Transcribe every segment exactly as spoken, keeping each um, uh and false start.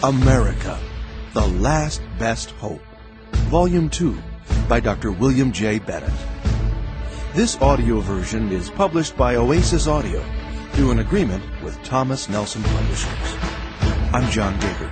America, The Last Best Hope, Volume two, by Doctor William J. Bennett. This audio version is published by Oasis Audio through an agreement with Thomas Nelson Publishers. I'm John Gager.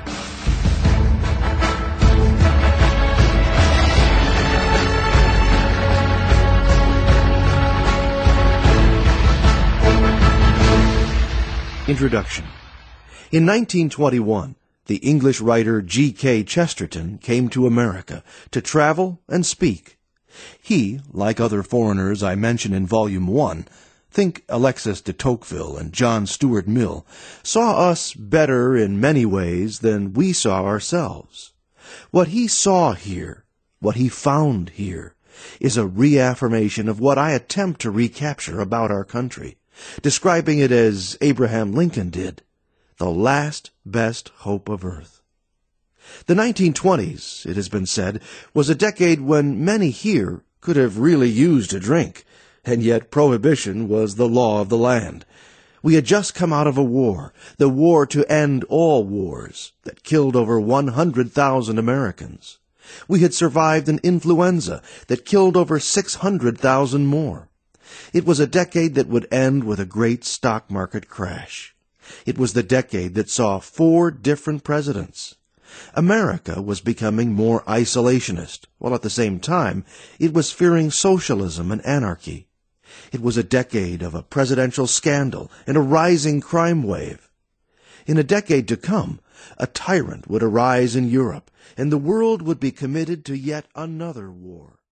Introduction. In nineteen twenty-one, the English writer G K Chesterton came to America to travel and speak. He, like other foreigners I mention in Volume one, think Alexis de Tocqueville and John Stuart Mill, saw us better in many ways than we saw ourselves. What he saw here, what he found here, is a reaffirmation of what I attempt to recapture about our country, describing it as Abraham Lincoln did, the last best hope of earth. The nineteen twenties, it has been said, was a decade when many here could have really used a drink, and yet prohibition was the law of the land. We had just come out of a war, the war to end all wars, that killed over one hundred thousand Americans. We had survived an influenza that killed over six hundred thousand more. It was a decade that would end with a great stock market crash. It was the decade that saw four different presidents. America was becoming more isolationist, while at the same time it was fearing socialism and anarchy. It was a decade of a presidential scandal and a rising crime wave. In a decade to come, a tyrant would arise in Europe, and the world would be committed to yet another war.